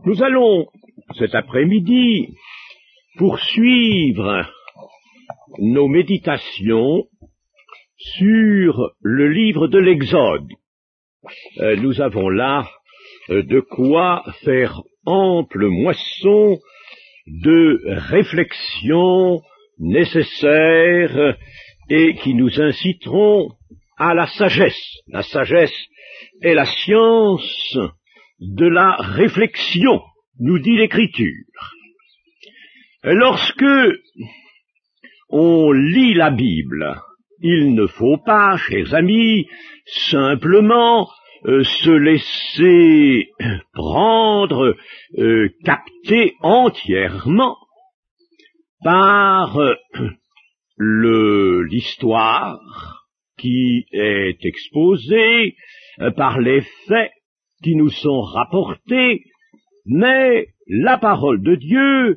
Nous allons, cet après-midi, poursuivre nos méditations sur le livre de l'Exode. Nous avons là de quoi faire ample moisson de réflexions nécessaires et qui nous inciteront à la sagesse. La sagesse est la science de la réflexion, nous dit l'Écriture. Lorsque on lit la Bible, il ne faut pas, chers amis, simplement se laisser prendre, capter entièrement par l'histoire qui est exposée, par les faits qui nous sont rapportés, mais la parole de Dieu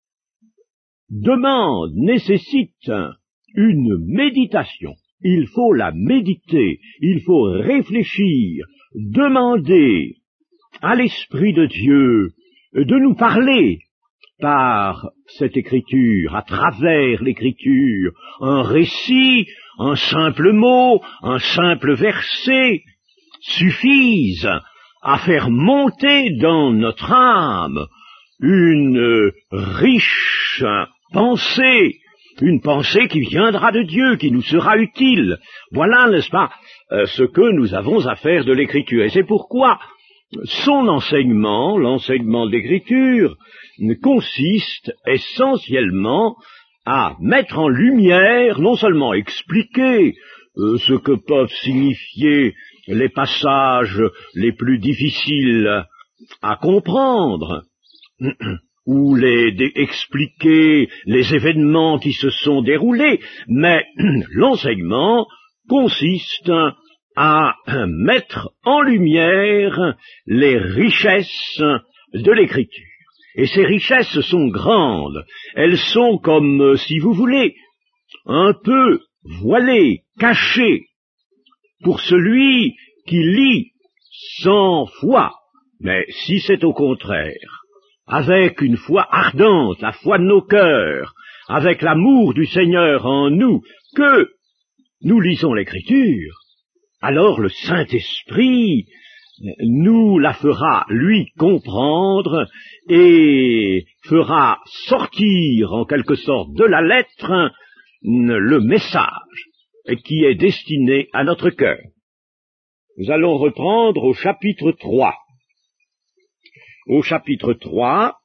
nécessite une méditation. Il faut la méditer, il faut réfléchir, demander à l'Esprit de Dieu de nous parler par cette écriture, à travers l'écriture, un récit, un simple mot, un simple verset suffisent à faire monter dans notre âme une riche pensée, une pensée qui viendra de Dieu, qui nous sera utile. Voilà, n'est-ce pas, ce que nous avons à faire de l'Écriture. Et c'est pourquoi son enseignement, l'enseignement de l'Écriture, consiste essentiellement à mettre en lumière, non seulement expliquer ce que peuvent signifier les passages les plus difficiles à comprendre, ou expliquer les événements qui se sont déroulés, mais l'enseignement consiste à mettre en lumière les richesses de l'Écriture. Et ces richesses sont grandes, elles sont comme, si vous voulez, un peu voilées, cachées, pour celui qui lit sans foi. Mais si c'est au contraire, avec une foi ardente, la foi de nos cœurs, avec l'amour du Seigneur en nous, que nous lisons l'Écriture, alors le Saint-Esprit nous la fera, lui, comprendre et fera sortir, en quelque sorte, de la lettre, le message qui est destiné à notre cœur. Nous allons reprendre au chapitre 3. Au chapitre 3,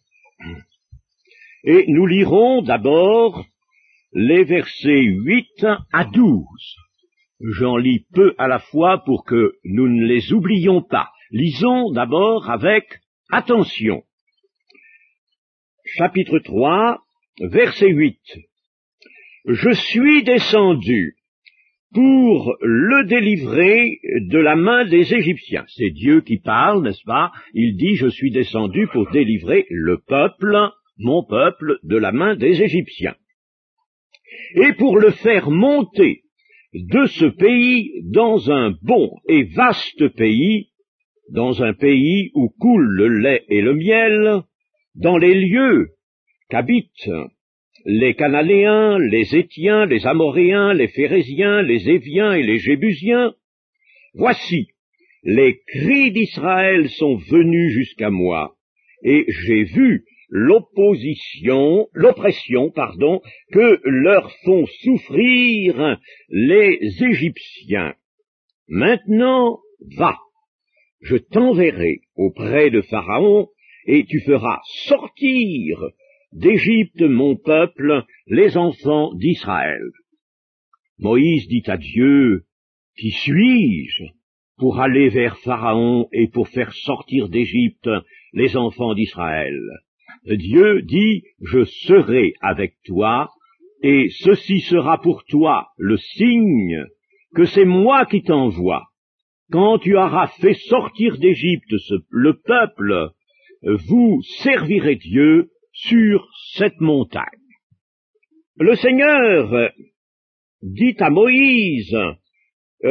et nous lirons d'abord les versets 8 à 12. J'en lis peu à la fois pour que nous ne les oublions pas. Lisons d'abord avec attention. Chapitre 3, verset 8. Je suis descendu pour le délivrer de la main des Égyptiens. C'est Dieu qui parle, n'est-ce pas? Il dit, je suis descendu pour délivrer le peuple, mon peuple, de la main des Égyptiens. Et pour le faire monter de ce pays dans un bon et vaste pays, dans un pays où coule le lait et le miel, dans les lieux qu'habitent les Cananéens, les Hétiens, les Amoréens, les Phéréziens, les Éviens et les Jébusiens. Voici, les cris d'Israël sont venus jusqu'à moi, et j'ai vu l'oppression, que leur font souffrir les Égyptiens. Maintenant, va, je t'enverrai auprès de Pharaon, et tu feras sortir d'Égypte mon peuple, les enfants d'Israël. Moïse dit à Dieu, qui suis-je pour aller vers Pharaon et pour faire sortir d'Égypte les enfants d'Israël? Dieu dit, je serai avec toi, et ceci sera pour toi le signe que c'est moi qui t'envoie. Quand tu auras fait sortir d'Égypte le peuple, vous servirez Dieu sur cette montagne. Le Seigneur dit à Moïse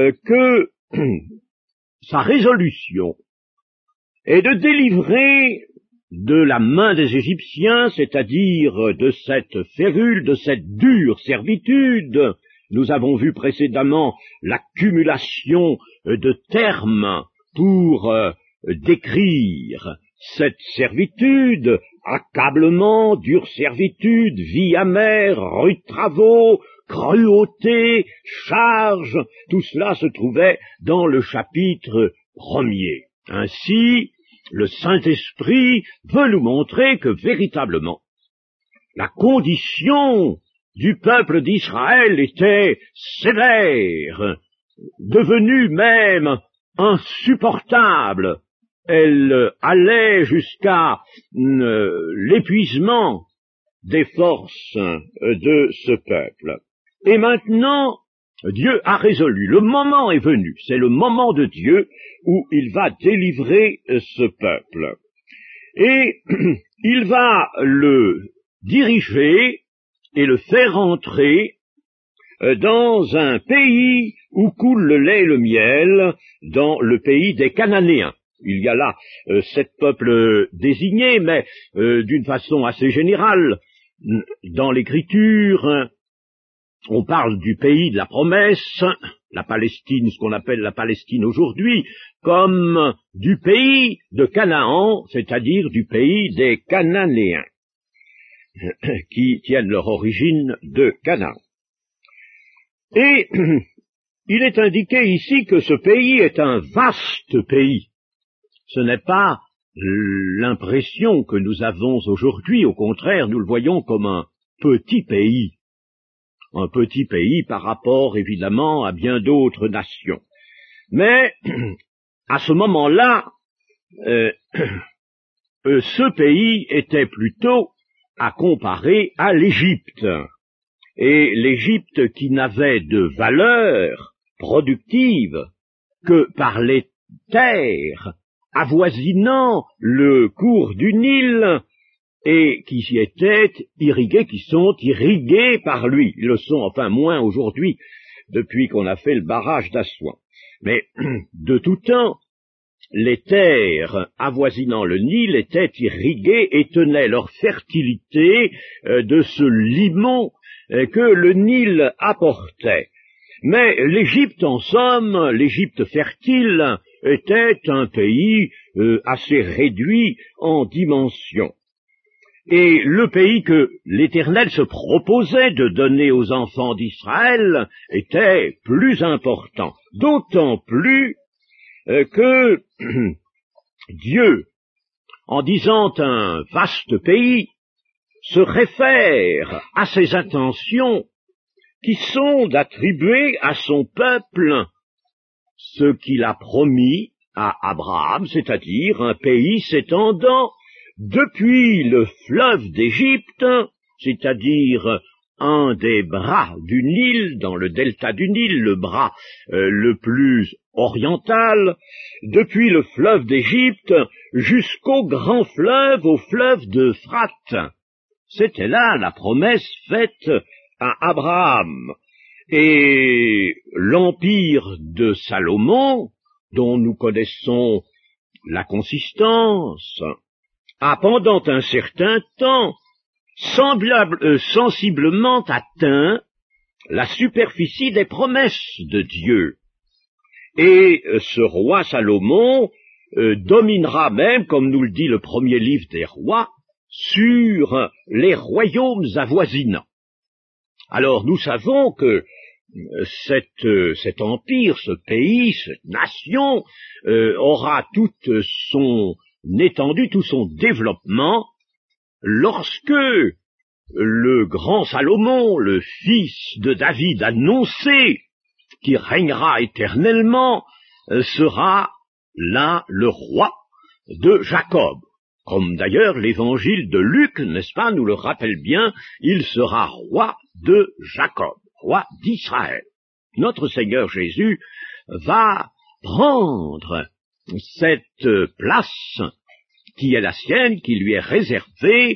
que sa résolution est de délivrer de la main des Égyptiens, c'est-à-dire de cette férule, de cette dure servitude. Nous avons vu précédemment l'accumulation de termes pour décrire cette servitude, accablement, dure servitude, vie amère, rudes travaux, cruauté, charge, tout cela se trouvait dans le chapitre 1er. Ainsi, le Saint-Esprit veut nous montrer que véritablement, la condition du peuple d'Israël était sévère, devenue même insupportable. Elle allait jusqu'à l'épuisement des forces de ce peuple. Et maintenant, Dieu a résolu, le moment est venu, c'est le moment de Dieu où il va délivrer ce peuple. Et il va le diriger et le faire entrer dans un pays où coule le lait et le miel, dans le pays des Cananéens. Il y a là 7 peuples désignés, mais d'une façon assez générale. Dans l'Écriture, on parle du pays de la promesse, la Palestine, ce qu'on appelle la Palestine aujourd'hui, comme du pays de Canaan, c'est-à-dire du pays des Cananéens, qui tiennent leur origine de Canaan. Et il est indiqué ici que ce pays est un vaste pays. Ce n'est pas l'impression que nous avons aujourd'hui, au contraire, nous le voyons comme un petit pays par rapport, évidemment, à bien d'autres nations. Mais, à ce moment-là, ce pays était plutôt à comparer à l'Égypte. Et l'Égypte qui n'avait de valeur productive que par les terres avoisinant le cours du Nil, et qui y étaient irrigués, qui sont irrigués par lui. Ils le sont, enfin moins aujourd'hui, depuis qu'on a fait le barrage d'Assouan. Mais de tout temps, les terres avoisinant le Nil étaient irriguées et tenaient leur fertilité de ce limon que le Nil apportait. Mais l'Égypte, en somme, l'Égypte fertile, était un pays assez réduit en dimension. Et le pays que l'Éternel se proposait de donner aux enfants d'Israël était plus important, d'autant plus que Dieu, en disant un vaste pays, se réfère à ses intentions qui sont d'attribuer à son peuple ce qu'il a promis à Abraham, c'est-à-dire un pays s'étendant depuis le fleuve d'Égypte, c'est-à-dire un des bras du Nil, dans le delta du Nil, le bras le plus oriental, depuis le fleuve d'Égypte jusqu'au grand fleuve, au fleuve d'Euphrate. C'était là la promesse faite à Abraham. Et l'empire de Salomon, dont nous connaissons la consistance, a pendant un certain temps sensiblement atteint la superficie des promesses de Dieu. Et ce roi Salomon dominera même, comme nous le dit le premier livre des rois, sur les royaumes avoisinants. Alors nous savons que cet empire, ce pays, cette nation aura toute son étendue, tout son développement lorsque le grand Salomon, le fils de David annoncé, qui régnera éternellement, sera là le roi de Jacob. Comme d'ailleurs l'évangile de Luc, n'est-ce pas, nous le rappelle bien, il sera roi de Jacob, roi d'Israël. Notre Seigneur Jésus va prendre cette place qui est la sienne, qui lui est réservée,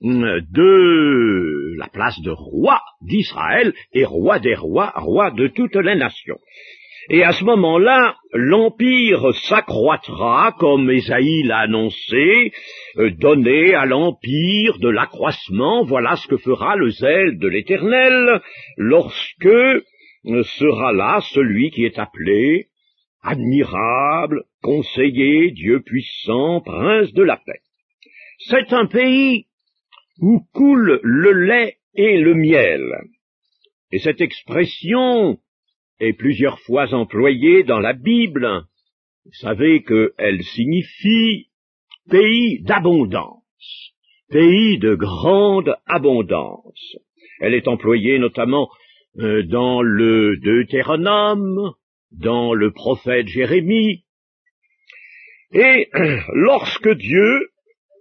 de la place de roi d'Israël et roi des rois, roi de toutes les nations. Et à ce moment-là, l'Empire s'accroîtra, comme Ésaïe l'a annoncé, donné à l'Empire de l'accroissement, voilà ce que fera le zèle de l'Éternel, lorsque sera là celui qui est appelé admirable, conseiller, Dieu puissant, prince de la paix. C'est un pays où coule le lait et le miel. Et cette expression est plusieurs fois employée dans la Bible. Vous savez qu'elle signifie pays d'abondance, pays de grande abondance. Elle est employée notamment dans le Deutéronome, dans le prophète Jérémie. Et lorsque Dieu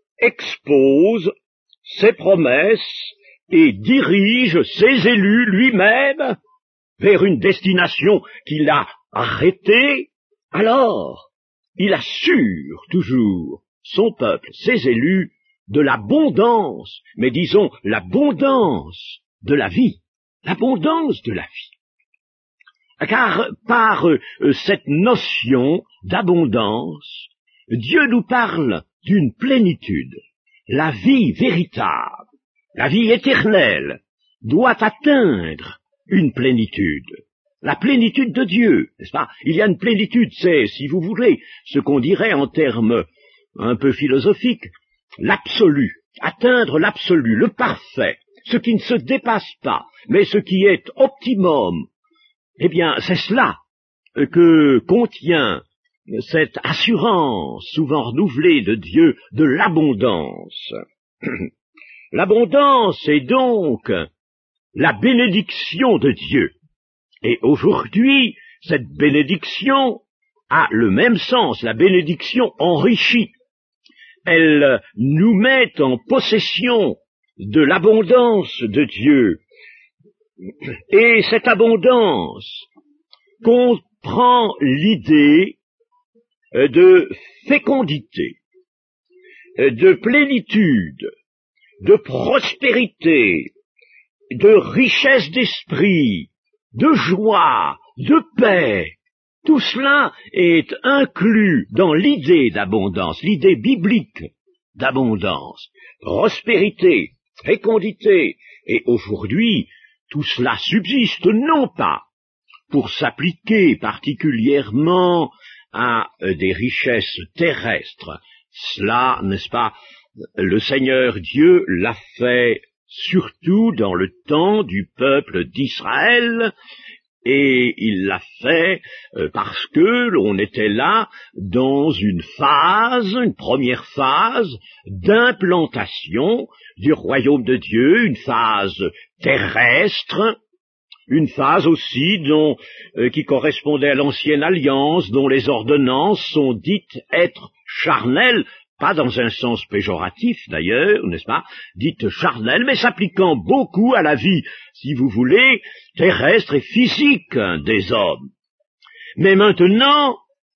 expose ses promesses et dirige ses élus lui-même vers une destination qu'il a arrêtée, alors il assure toujours son peuple, ses élus, de l'abondance, mais disons l'abondance de la vie, l'abondance de la vie. Car par cette notion d'abondance, Dieu nous parle d'une plénitude. La vie véritable, la vie éternelle, doit atteindre une plénitude. La plénitude de Dieu, n'est-ce pas? Il y a une plénitude, c'est, si vous voulez, ce qu'on dirait en termes un peu philosophiques, l'absolu, atteindre l'absolu, le parfait, ce qui ne se dépasse pas, mais ce qui est optimum. Eh bien, c'est cela que contient cette assurance souvent renouvelée de Dieu de l'abondance. L'abondance est donc la bénédiction de Dieu. Et aujourd'hui, cette bénédiction a le même sens, la bénédiction enrichie. Elle nous met en possession de l'abondance de Dieu. Et cette abondance comprend l'idée de fécondité, de plénitude, de prospérité, de richesse d'esprit, de joie, de paix. Tout cela est inclus dans l'idée d'abondance, l'idée biblique d'abondance, prospérité, fécondité. Et aujourd'hui, tout cela subsiste non pas pour s'appliquer particulièrement à des richesses terrestres. Cela, n'est-ce pas, le Seigneur Dieu l'a fait surtout dans le temps du peuple d'Israël, et il l'a fait parce que l'on était là dans une première phase d'implantation du royaume de Dieu, une phase terrestre, une phase aussi qui correspondait à l'ancienne alliance, dont les ordonnances sont dites être charnelles, pas dans un sens péjoratif d'ailleurs, n'est-ce pas, dites charnelles, mais s'appliquant beaucoup à la vie, si vous voulez, terrestre et physique des hommes. Mais maintenant,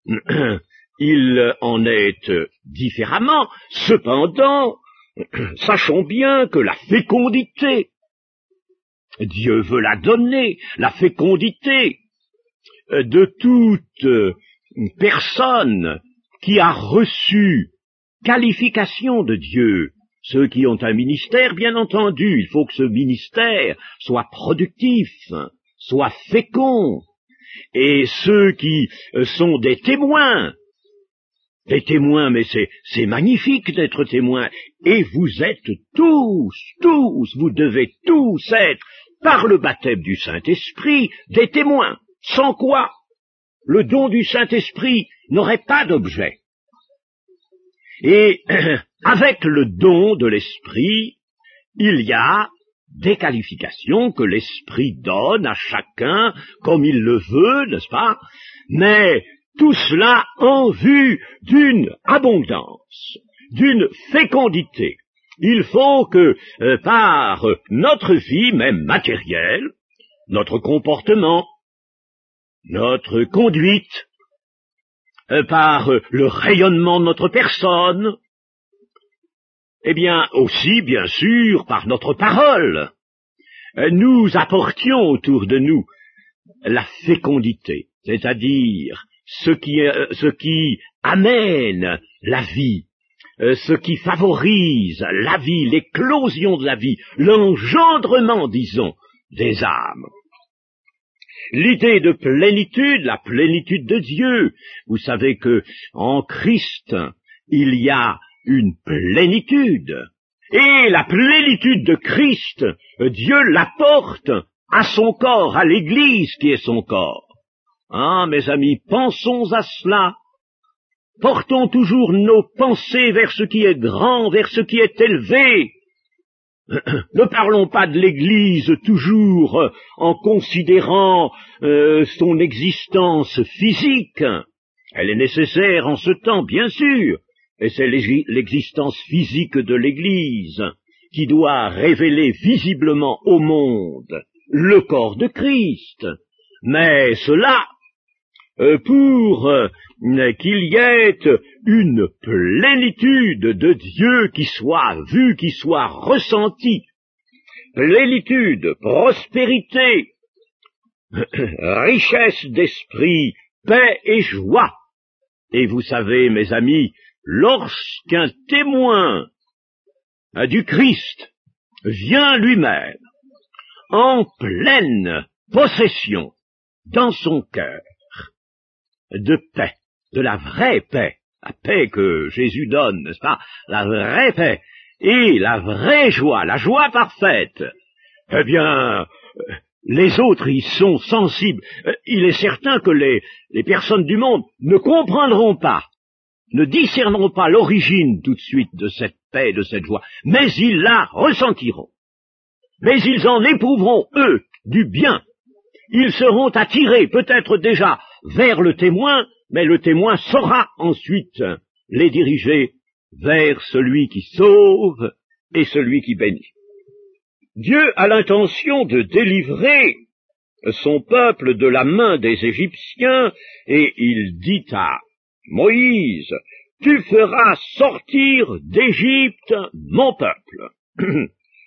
il en est différemment. Cependant, sachons bien que la fécondité, Dieu veut la donner, la fécondité de toute personne qui a reçu qualification de Dieu. Ceux qui ont un ministère, bien entendu, il faut que ce ministère soit productif, soit fécond. Et ceux qui sont des témoins, mais c'est magnifique d'être témoins. Et vous êtes tous, vous devez tous être, par le baptême du Saint-Esprit, des témoins. Sans quoi, le don du Saint-Esprit n'aurait pas d'objet. Et avec le don de l'Esprit, il y a des qualifications que l'Esprit donne à chacun comme il le veut, n'est-ce pas? Mais tout cela en vue d'une abondance, d'une fécondité. Il faut que par notre vie, même matérielle, notre comportement, notre conduite, par le rayonnement de notre personne, eh bien aussi, bien sûr, par notre parole, nous apportions autour de nous la fécondité. c'est-à-dire ce qui amène la vie, ce qui favorise la vie, l'éclosion de la vie, l'engendrement, disons, des âmes. L'idée de plénitude, la plénitude de Dieu. Vous savez que en Christ, il y a une plénitude. Et la plénitude de Christ, Dieu l'apporte à son corps, à l'Église qui est son corps. Ah, mes amis, pensons à cela. Portons toujours nos pensées vers ce qui est grand, vers ce qui est élevé. Ne parlons pas de l'Église toujours en considérant son existence physique. Elle est nécessaire en ce temps, bien sûr, et c'est l'existence physique de l'Église qui doit révéler visiblement au monde le corps de Christ. Mais cela, pour qu'il y ait une plénitude de Dieu qui soit vue, qui soit ressentie, plénitude, prospérité, richesse d'esprit, paix et joie. Et vous savez, mes amis, lorsqu'un témoin du Christ vient lui-même en pleine possession dans son cœur de paix, de la vraie paix, la paix que Jésus donne, n'est-ce pas, la vraie paix, et la vraie joie, la joie parfaite, eh bien, les autres y sont sensibles. Il est certain que les personnes du monde ne comprendront pas, ne discerneront pas l'origine tout de suite de cette paix, de cette joie, mais ils la ressentiront. Mais ils en éprouveront, eux, du bien. Ils seront attirés, peut-être déjà, vers le témoin, mais le témoin saura ensuite les diriger vers celui qui sauve et celui qui bénit. Dieu a l'intention de délivrer son peuple de la main des Égyptiens, et il dit à Moïse, « Tu feras sortir d'Égypte mon peuple. »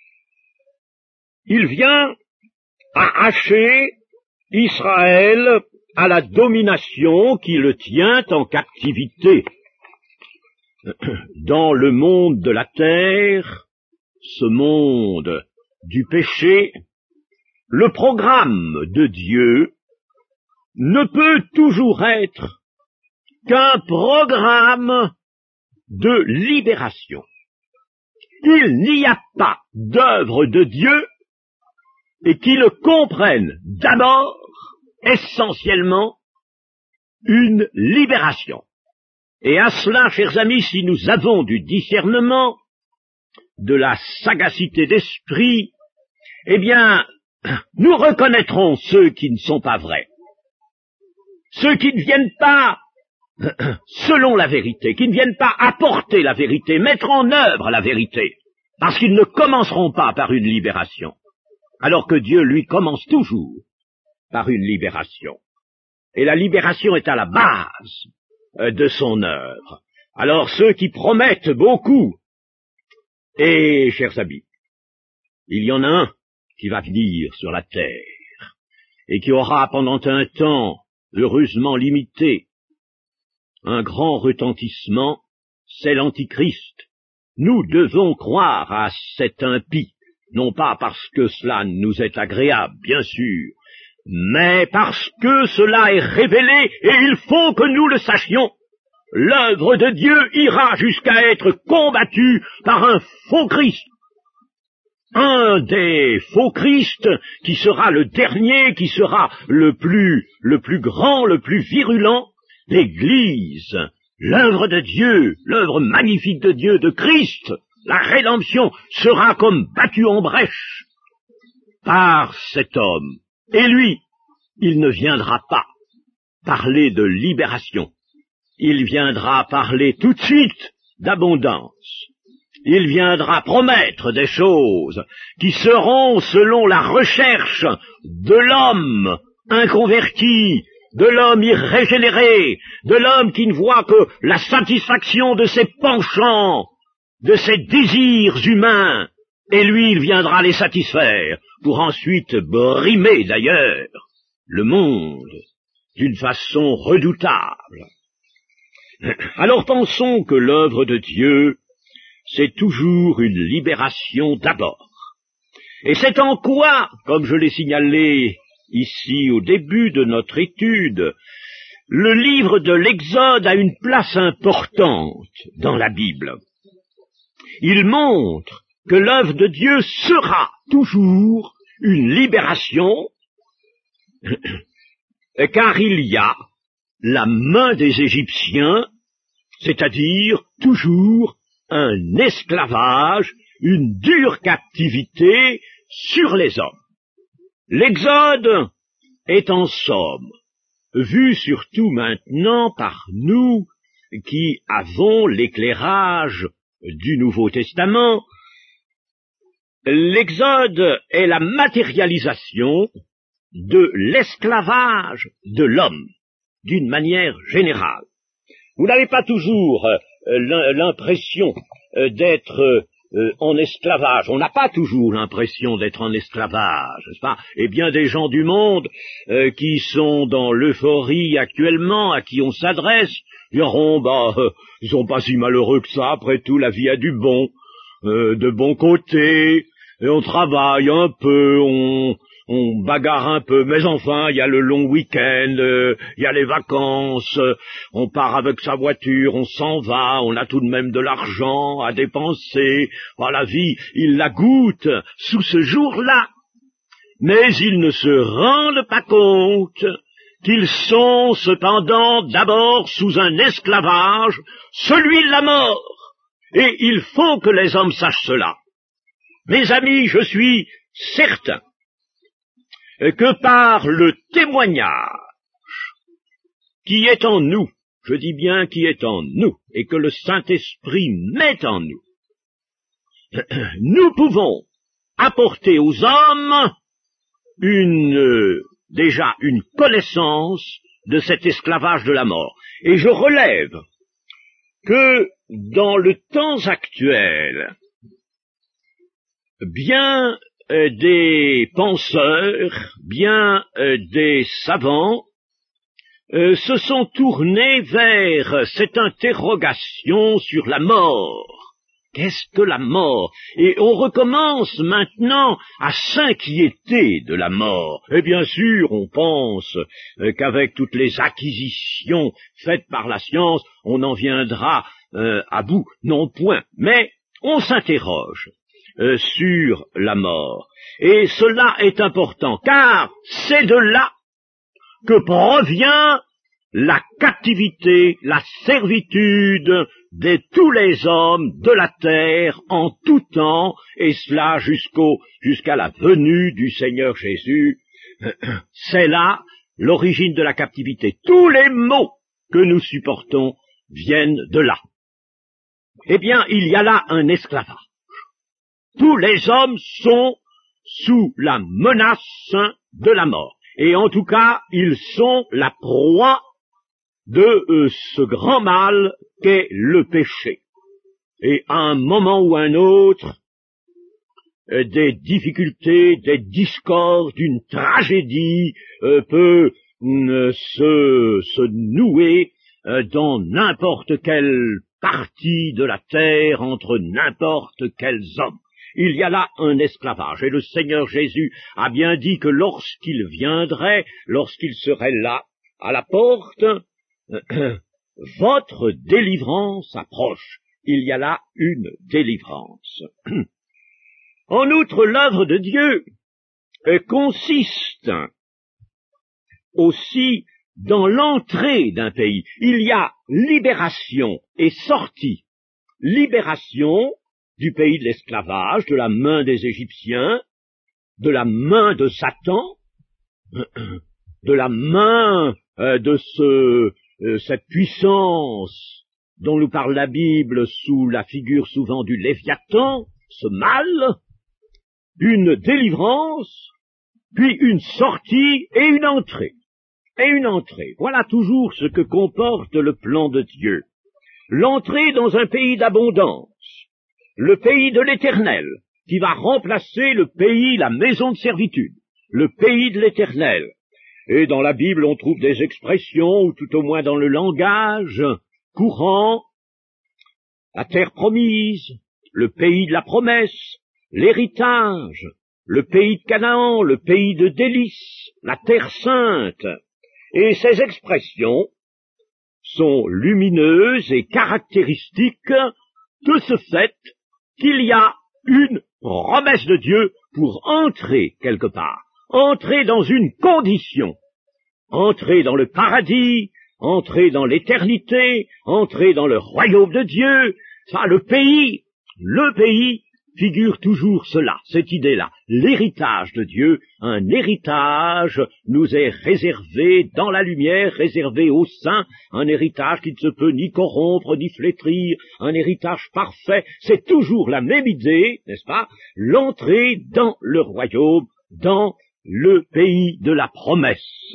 Il vient arracher Israël à la domination qui le tient en captivité. Dans le monde de la terre, ce monde du péché, le programme de Dieu ne peut toujours être qu'un programme de libération. Il n'y a pas d'œuvre de Dieu et qui ne comprenne d'abord, essentiellement, une libération. Et à cela, chers amis, si nous avons du discernement, de la sagacité d'esprit, eh bien, nous reconnaîtrons ceux qui ne sont pas vrais, ceux qui ne viennent pas selon la vérité, qui ne viennent pas apporter la vérité, mettre en œuvre la vérité, parce qu'ils ne commenceront pas par une libération, alors que Dieu, lui, commence toujours par une libération. Et la libération est à la base de son œuvre. Alors ceux qui promettent beaucoup, et, chers amis, il y en a un qui va venir sur la terre, et qui aura pendant un temps heureusement limité un grand retentissement, c'est l'Antichrist. Nous devons croire à cet impie, non pas parce que cela nous est agréable, bien sûr, mais parce que cela est révélé et il faut que nous le sachions. L'œuvre de Dieu ira jusqu'à être combattue par un faux Christ. Un des faux Christ qui sera le dernier, qui sera le plus grand, le plus virulent, l'Église, l'œuvre de Dieu, l'œuvre magnifique de Dieu, de Christ, la rédemption sera comme battue en brèche par cet homme. Et lui, il ne viendra pas parler de libération. Il viendra parler tout de suite d'abondance. Il viendra promettre des choses qui seront selon la recherche de l'homme inconverti, de l'homme irrégénéré, de l'homme qui ne voit que la satisfaction de ses penchants, de ses désirs humains, et lui, il viendra les satisfaire, pour ensuite brimer d'ailleurs le monde d'une façon redoutable. Alors pensons que l'œuvre de Dieu, c'est toujours une libération d'abord. Et c'est en quoi, comme je l'ai signalé ici au début de notre étude, le livre de l'Exode a une place importante dans la Bible. Il montre que l'œuvre de Dieu sera toujours une libération, car il y a la main des Égyptiens, c'est-à-dire toujours un esclavage, une dure captivité sur les hommes. L'Exode est en somme vu surtout maintenant par nous qui avons l'éclairage du Nouveau Testament. L'Exode est la matérialisation de l'esclavage de l'homme, d'une manière générale. Vous n'avez pas toujours l'impression d'être en esclavage. On n'a pas toujours l'impression d'être en esclavage, n'est-ce pas? Et bien des gens du monde qui sont dans l'euphorie actuellement, à qui on s'adresse, diront, ils sont pas si malheureux que ça, après tout, la vie a du bon, de bon côté, et on travaille un peu, on bagarre un peu, mais enfin, il y a le long week-end, il y a les vacances, on part avec sa voiture, on s'en va, on a tout de même de l'argent à dépenser. La vie, ils la goûtent sous ce jour-là, mais ils ne se rendent pas compte qu'ils sont cependant d'abord sous un esclavage, celui de la mort, et il faut que les hommes sachent cela. Mes amis, je suis certain que par le témoignage qui est en nous, je dis bien qui est en nous, et que le Saint-Esprit met en nous, nous pouvons apporter aux hommes déjà une connaissance de cet esclavage de la mort. Et je relève que dans le temps actuel, bien des penseurs, bien des savants, se sont tournés vers cette interrogation sur la mort. Qu'est-ce que la mort? Et on recommence maintenant à s'inquiéter de la mort. Et bien sûr, on pense qu'avec toutes les acquisitions faites par la science, on en viendra à bout. Non point. Mais on s'interroge sur la mort. Et cela est important, car c'est de là que provient la captivité, la servitude de tous les hommes de la terre en tout temps, et cela jusqu'à la venue du Seigneur Jésus. C'est là l'origine de la captivité. Tous les maux que nous supportons viennent de là. Eh bien, il y a là un esclavage. Tous les hommes sont sous la menace de la mort. Et en tout cas, ils sont la proie de ce grand mal qu'est le péché. Et à un moment ou un autre, des difficultés, des discordes, une tragédie peut se nouer dans n'importe quelle partie de la terre, entre n'importe quels hommes. Il y a là un esclavage, et le Seigneur Jésus a bien dit que lorsqu'il viendrait, lorsqu'il serait là, à la porte, votre délivrance approche. Il y a là une délivrance. En outre, l'œuvre de Dieu consiste aussi dans l'entrée d'un pays. Il y a libération et sortie. Libération du pays de l'esclavage, de la main des Égyptiens, de la main de Satan, de la main de cette puissance dont nous parle la Bible sous la figure souvent du Léviathan, ce mal, une délivrance, puis une sortie et une entrée. Et une entrée. Voilà toujours ce que comporte le plan de Dieu. L'entrée dans un pays d'abondance, le pays de l'Éternel, qui va remplacer le pays, la maison de servitude, le pays de l'Éternel, Et dans la Bible, on trouve des expressions, ou tout au moins dans le langage courant, la terre promise, le pays de la promesse, l'héritage, le pays de Canaan, le pays de délices, la terre sainte. Et ces expressions sont lumineuses et caractéristiques de ce fait qu'il y a une promesse de Dieu pour entrer quelque part, entrer dans une condition, entrer dans le paradis, entrer dans l'éternité, entrer dans le royaume de Dieu. Ça, le pays figure toujours cela, cette idée-là. L'héritage de Dieu, un héritage nous est réservé dans la lumière, réservé aux saints, un héritage qui ne se peut ni corrompre, ni flétrir, un héritage parfait. C'est toujours la même idée, n'est-ce pas? L'entrée dans le royaume, dans le pays de la promesse.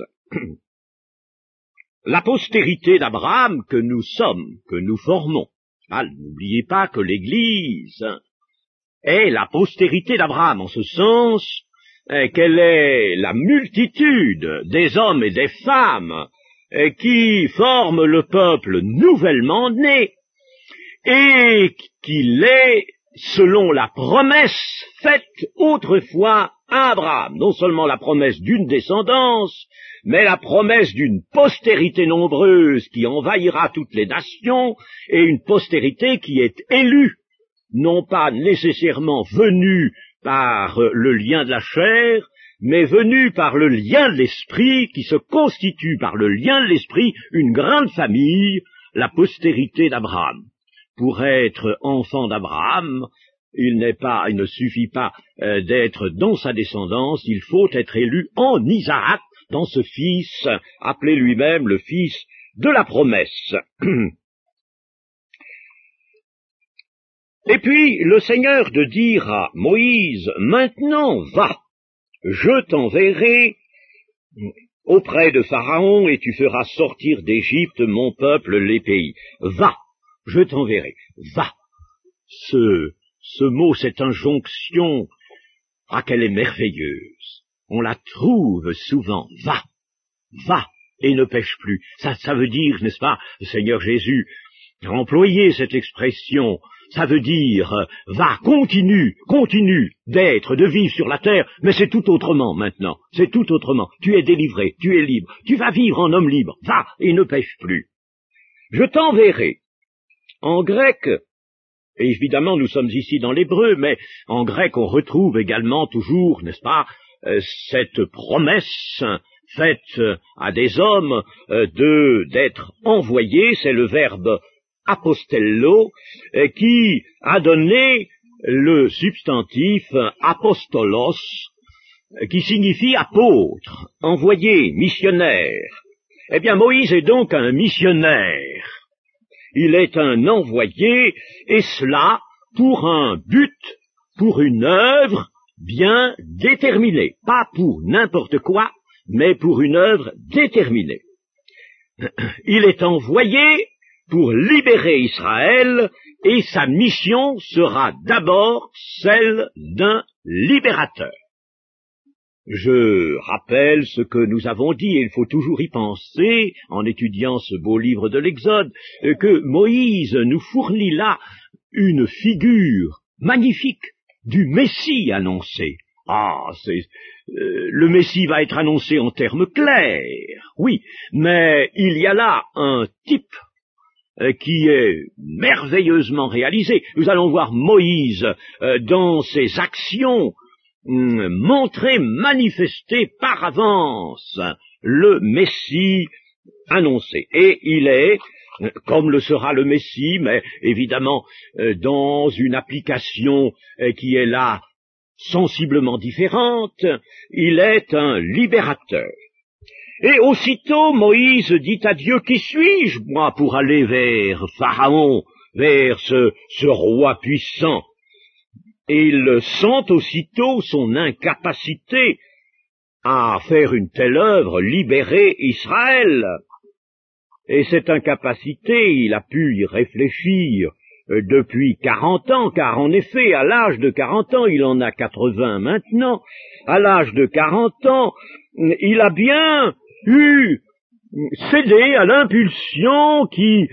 La postérité d'Abraham que nous sommes, que nous formons. N'oubliez pas que l'Église est la postérité d'Abraham, en ce sens qu'elle est la multitude des hommes et des femmes qui forment le peuple nouvellement né, et qu'il est selon la promesse faite autrefois à Abraham, non seulement la promesse d'une descendance, mais la promesse d'une postérité nombreuse qui envahira toutes les nations, et une postérité qui est élue, non pas nécessairement venue par le lien de la chair, mais venue par le lien de l'esprit, qui se constitue par le lien de l'esprit une grande famille, la postérité d'Abraham. Pour être enfant d'Abraham, il ne suffit pas d'être dans sa descendance, il faut être élu en Isaac, dans ce fils, appelé lui-même le fils de la promesse. Et puis le Seigneur de dire à Moïse, maintenant va, je t'enverrai auprès de Pharaon et tu feras sortir d'Égypte mon peuple, les pays. Va, je t'enverrai, va. Ce mot, cette injonction, qu'elle est merveilleuse. On la trouve souvent, va, et ne pêche plus. Ça veut dire, n'est-ce pas, le Seigneur Jésus a employé cette expression. Ça veut dire, va, continue d'être, de vivre sur la terre, mais c'est tout autrement maintenant, c'est tout autrement. Tu es délivré, tu es libre, tu vas vivre en homme libre, va et ne pêche plus. Je t'enverrai. En grec, et évidemment nous sommes ici dans l'hébreu, mais en grec on retrouve également toujours, n'est-ce pas, cette promesse faite à des hommes d'être envoyés, c'est le verbe apostello, qui a donné le substantif apostolos, qui signifie apôtre, envoyé, missionnaire. Eh bien, Moïse est donc un missionnaire. Il est un envoyé, et cela pour un but, pour une œuvre bien déterminée. Pas pour n'importe quoi, mais pour une œuvre déterminée. Il est envoyé pour libérer Israël, et sa mission sera d'abord celle d'un libérateur. Je rappelle ce que nous avons dit, et il faut toujours y penser, en étudiant ce beau livre de l'Exode, que Moïse nous fournit là une figure magnifique du Messie annoncé. Le Messie va être annoncé en termes clairs, oui, mais il y a là un type qui est merveilleusement réalisé. Nous allons voir Moïse dans ses actions montrer, manifester par avance le Messie annoncé. Et il est, comme le sera le Messie, mais évidemment dans une application qui est là sensiblement différente, il est un libérateur. Et aussitôt Moïse dit à Dieu, qui suis-je, moi, pour aller vers Pharaon, vers ce roi puissant? Et il sent aussitôt son incapacité à faire une telle œuvre, libérer Israël. Et cette incapacité, il a pu y réfléchir depuis 40 ans, car en effet, à l'âge de 40 ans, il en a 80 maintenant, à l'âge de 40 ans, il a bien eût cédé à l'impulsion qui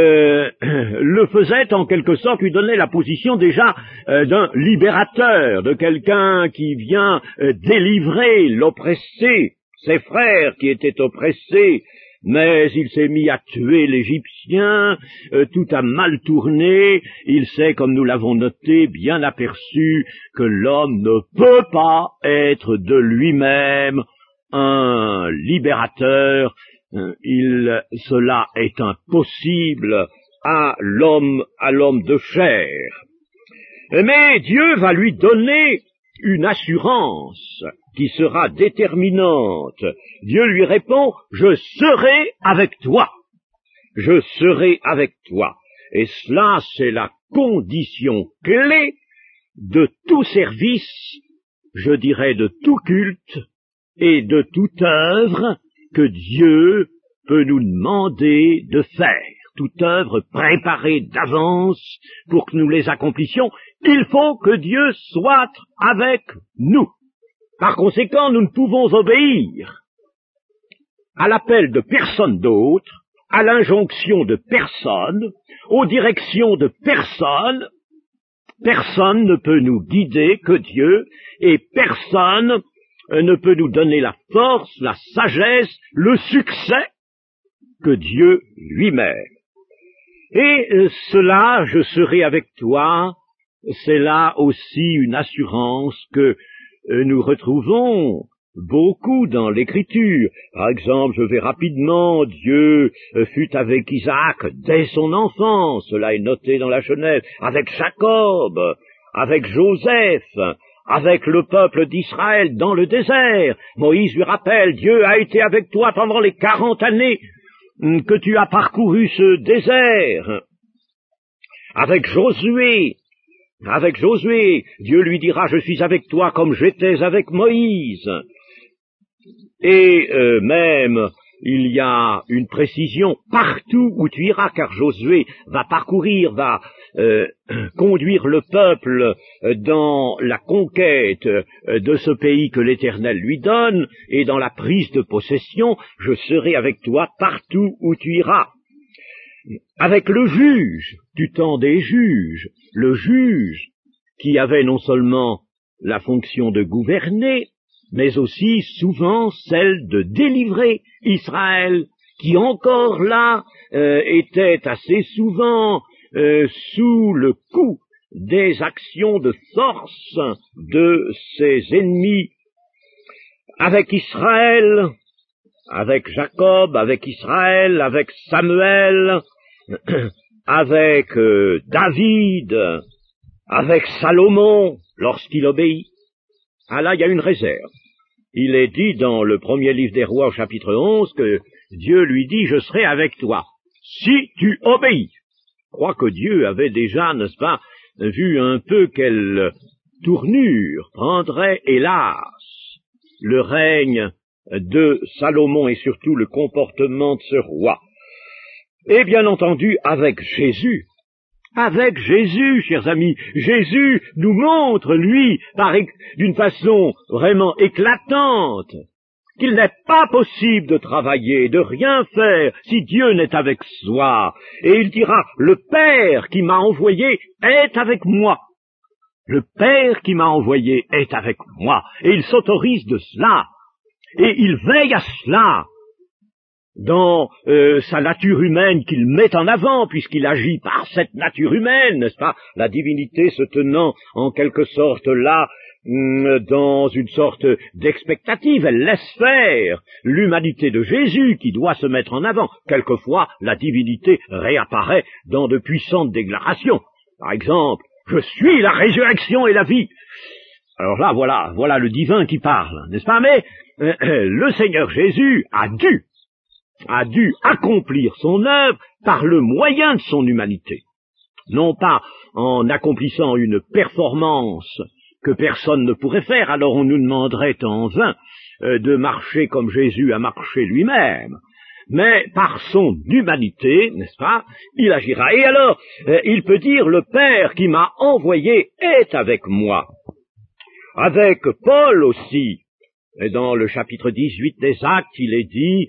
le faisait en quelque sorte, lui donnait la position déjà d'un libérateur, de quelqu'un qui vient délivrer l'oppressé, ses frères qui étaient oppressés, mais il s'est mis à tuer l'Égyptien, tout a mal tourné, il s'est, comme nous l'avons noté, bien aperçu que l'homme ne peut pas être de lui-même un libérateur. Cela est impossible à l'homme de chair. Mais Dieu va lui donner une assurance qui sera déterminante. Dieu lui répond, je serai avec toi. Je serai avec toi. Et cela, c'est la condition clé de tout service, je dirais de tout culte et de toute œuvre que Dieu peut nous demander de faire. Toute œuvre préparée d'avance pour que nous les accomplissions, il faut que Dieu soit avec nous. Par conséquent, nous ne pouvons obéir à l'appel de personne d'autre, à l'injonction de personne, aux directions de personne. Personne ne peut nous guider que Dieu, et personne ne peut nous donner la force, la sagesse, le succès que Dieu lui-même. Et cela, je serai avec toi, c'est là aussi une assurance que nous retrouvons beaucoup dans l'Écriture. Par exemple, je vais rapidement, Dieu fut avec Isaac dès son enfance, cela est noté dans la Genèse, avec Jacob, avec Joseph, avec le peuple d'Israël dans le désert. Moïse lui rappelle, Dieu a été avec toi pendant les 40 années que tu as parcouru ce désert. Avec Josué, Dieu lui dira, je suis avec toi comme j'étais avec Moïse. Et même, il y a une précision partout où tu iras, car Josué va parcourir, va conduire le peuple dans la conquête de ce pays que l'Éternel lui donne, et dans la prise de possession, je serai avec toi partout où tu iras. Avec le juge, du temps des juges, le juge qui avait non seulement la fonction de gouverner, mais aussi souvent celle de délivrer Israël, qui encore là était assez souvent sous le coup des actions de force de ses ennemis. Avec Israël, avec Jacob, avec Israël, avec Samuel, avec David, avec Salomon, lorsqu'il obéit. Ah là, il y a une réserve. Il est dit dans le premier livre des Rois, au chapitre 11, que Dieu lui dit, je serai avec toi, si tu obéis. Je crois que Dieu avait déjà, n'est-ce pas, vu un peu quelle tournure prendrait, hélas, le règne de Salomon et surtout le comportement de ce roi. Et bien entendu, avec Jésus, chers amis, Jésus nous montre, lui, d'une façon vraiment éclatante, qu'il n'est pas possible de travailler, de rien faire, si Dieu n'est avec soi. Et il dira, le Père qui m'a envoyé est avec moi. Le Père qui m'a envoyé est avec moi. Et il s'autorise de cela. Et il veille à cela dans sa nature humaine qu'il met en avant, puisqu'il agit par cette nature humaine, n'est-ce pas, la divinité se tenant en quelque sorte là, dans une sorte d'expectative, elle laisse faire l'humanité de Jésus qui doit se mettre en avant. Quelquefois, la divinité réapparaît dans de puissantes déclarations. Par exemple, je suis la résurrection et la vie. Alors là, voilà le divin qui parle, n'est-ce pas? Mais le Seigneur Jésus a dû accomplir son œuvre par le moyen de son humanité. Non pas en accomplissant une performance que personne ne pourrait faire, alors on nous demanderait en vain de marcher comme Jésus a marché lui-même. Mais par son humanité, n'est-ce pas, il agira. Et alors, il peut dire, le Père qui m'a envoyé est avec moi. Avec Paul aussi, Et dans le chapitre 18 des Actes, il est dit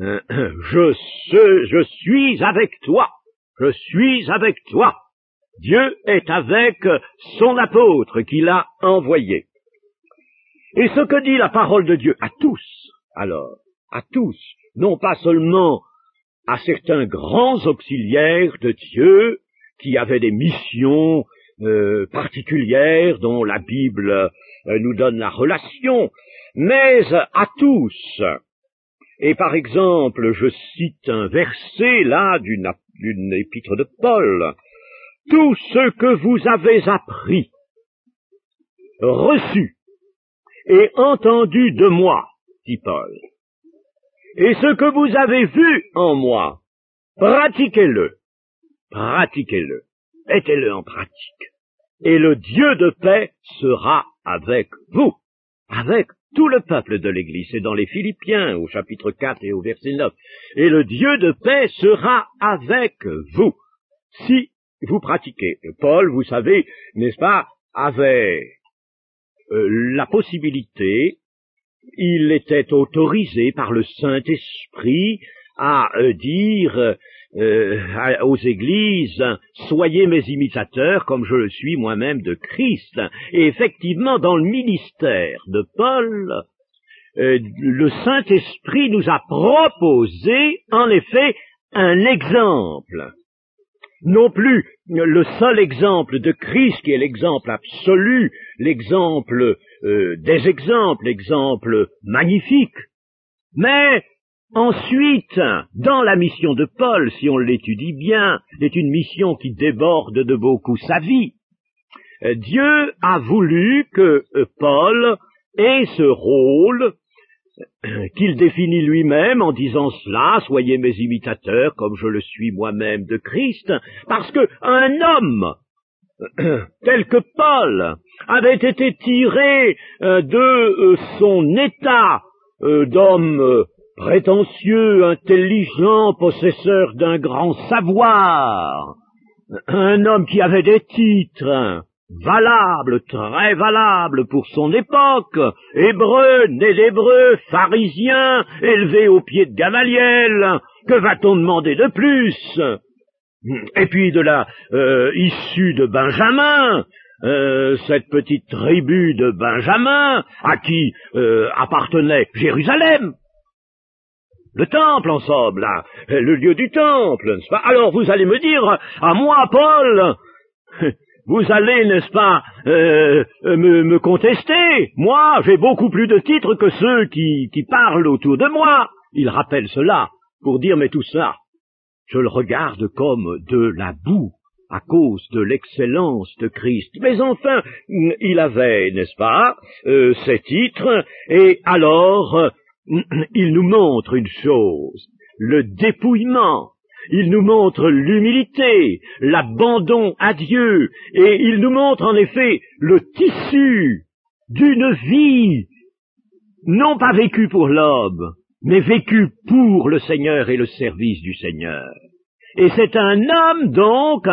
je suis avec toi, je suis avec toi. Dieu est avec son apôtre qu'il a envoyé. Et ce que dit la parole de Dieu à tous, alors, à tous, non pas seulement à certains grands auxiliaires de Dieu qui avaient des missions particulières dont la Bible nous donne la relation, mais à tous. Et par exemple, je cite un verset là d'une épître de Paul. « Tout ce que vous avez appris, reçu et entendu de moi, dit Paul, et ce que vous avez vu en moi, pratiquez-le, mettez-le en pratique, et le Dieu de paix sera avec vous, avec tout le peuple de l'Église. » C'est dans les Philippiens, au chapitre 4 et au verset 9. « Et le Dieu de paix sera avec vous, si vous pratiquez. » Paul, vous savez, n'est-ce pas, avait la possibilité, il était autorisé par le Saint-Esprit à dire aux églises, soyez mes imitateurs comme je le suis moi-même de Christ. Et effectivement, dans le ministère de Paul, le Saint-Esprit nous a proposé, en effet, un exemple. Non plus le seul exemple de Christ qui est l'exemple absolu, l'exemple des exemples, l'exemple magnifique, mais ensuite, dans la mission de Paul, si on l'étudie bien, c'est une mission qui déborde de beaucoup sa vie. Dieu a voulu que Paul ait ce rôle qu'il définit lui-même en disant cela, soyez mes imitateurs comme je le suis moi-même de Christ, parce que un homme tel que Paul avait été tiré de son état d'homme prétentieux, intelligent, possesseur d'un grand savoir, un homme qui avait des titres valables, très valables pour son époque, hébreu, né d'hébreu, pharisien, élevé au pied de Gamaliel, que va-t-on demander de plus? Et puis de là, issu de Benjamin, cette petite tribu de Benjamin, à qui appartenait Jérusalem, le temple, en somme, là, le lieu du temple, n'est-ce pas? Alors vous allez me dire, à moi, Paul, vous allez, n'est-ce pas, me contester. Moi, j'ai beaucoup plus de titres que ceux qui parlent autour de moi. Il rappelle cela pour dire, mais tout ça, je le regarde comme de la boue à cause de l'excellence de Christ. Mais enfin, il avait, n'est-ce pas, ces titres, et alors, il nous montre une chose, le dépouillement. Il nous montre l'humilité, l'abandon à Dieu, et il nous montre en effet le tissu d'une vie, non pas vécue pour l'homme, mais vécue pour le Seigneur et le service du Seigneur. Et c'est un homme, donc,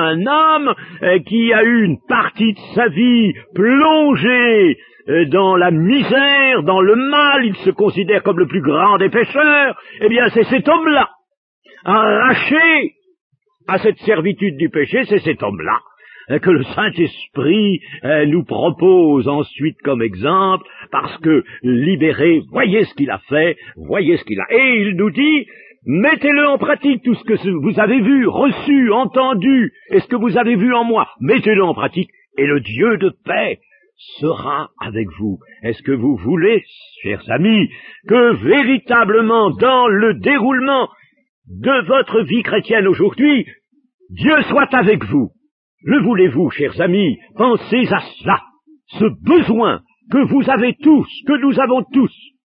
qui a eu une partie de sa vie plongée dans la misère, dans le mal, il se considère comme le plus grand des pécheurs. Eh bien, c'est cet homme-là, arraché à cette servitude du péché, c'est cet homme-là que le Saint-Esprit nous propose ensuite comme exemple, parce que libéré, voyez ce qu'il a fait, voyez ce qu'il a. Et il nous dit, mettez-le en pratique, tout ce que vous avez vu, reçu, entendu, et ce que vous avez vu en moi, mettez-le en pratique, et le Dieu de paix sera avec vous. Est-ce que vous voulez, chers amis, que véritablement dans le déroulement de votre vie chrétienne aujourd'hui, Dieu soit avec vous? Le voulez-vous, chers amis? Pensez à cela, ce besoin que vous avez tous, que nous avons tous,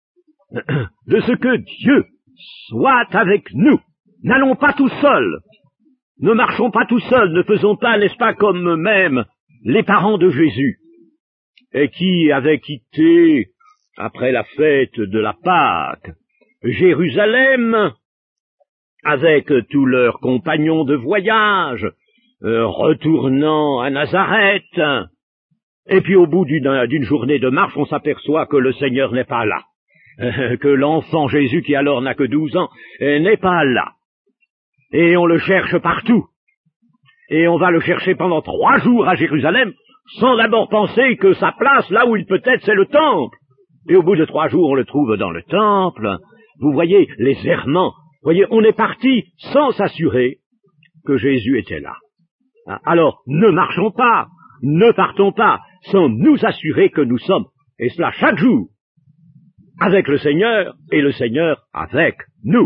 de ce que Dieu soit avec nous. N'allons pas tout seuls, ne marchons pas tout seuls, ne faisons pas, n'est-ce pas, comme même les parents de Jésus, et qui avaient quitté, après la fête de la Pâque, Jérusalem, avec tous leurs compagnons de voyage, retournant à Nazareth, et puis au bout d'une journée de marche, on s'aperçoit que le Seigneur n'est pas là. que l'enfant Jésus, qui alors n'a que 12 ans, n'est pas là. Et on le cherche partout. Et on va le chercher pendant 3 jours à Jérusalem, sans d'abord penser que sa place, là où il peut être, c'est le temple. Et au bout de 3 jours, on le trouve dans le temple. Vous voyez les errements. Vous voyez, on est parti sans s'assurer que Jésus était là. Alors, ne marchons pas, ne partons pas, sans nous assurer que nous sommes, et cela chaque jour, avec le Seigneur, et le Seigneur avec nous.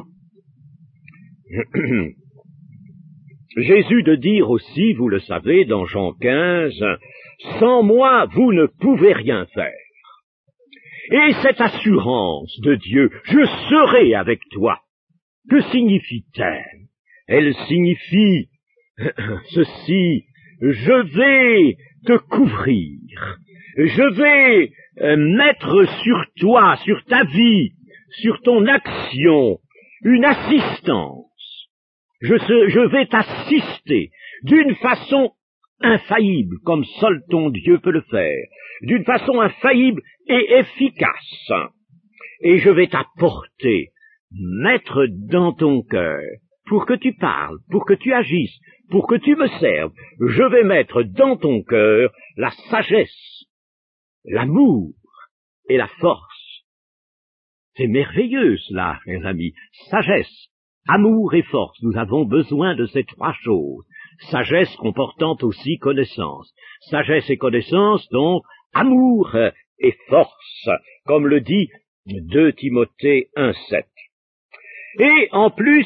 Jésus de dire aussi, vous le savez, dans Jean 15, « Sans moi, vous ne pouvez rien faire. » Et cette assurance de Dieu, « Je serai avec toi », que signifie-t-elle? Elle signifie ceci, « Je vais te couvrir, je vais mettre sur toi, sur ta vie, sur ton action, une assistance. Je vais t'assister d'une façon infaillible, comme seul ton Dieu peut le faire, d'une façon infaillible et efficace. Et je vais t'apporter, mettre dans ton cœur, pour que tu parles, pour que tu agisses, pour que tu me serves, je vais mettre dans ton cœur la sagesse, l'amour et la force. » C'est merveilleux cela, mes amis. Sagesse, amour et force, nous avons besoin de ces 3 choses. Sagesse comportant aussi connaissance. Sagesse et connaissance, donc, amour et force, comme le dit 2 Timothée 1,7. Et en plus,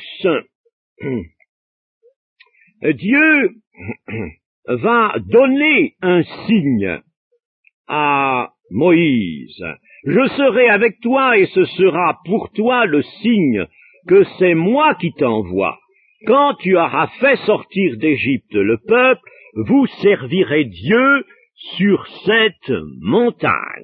Dieu va donner un signe à Moïse. « Je serai avec toi et ce sera pour toi le signe que c'est moi qui t'envoie. Quand tu auras fait sortir d'Égypte le peuple, vous servirez Dieu sur cette montagne. »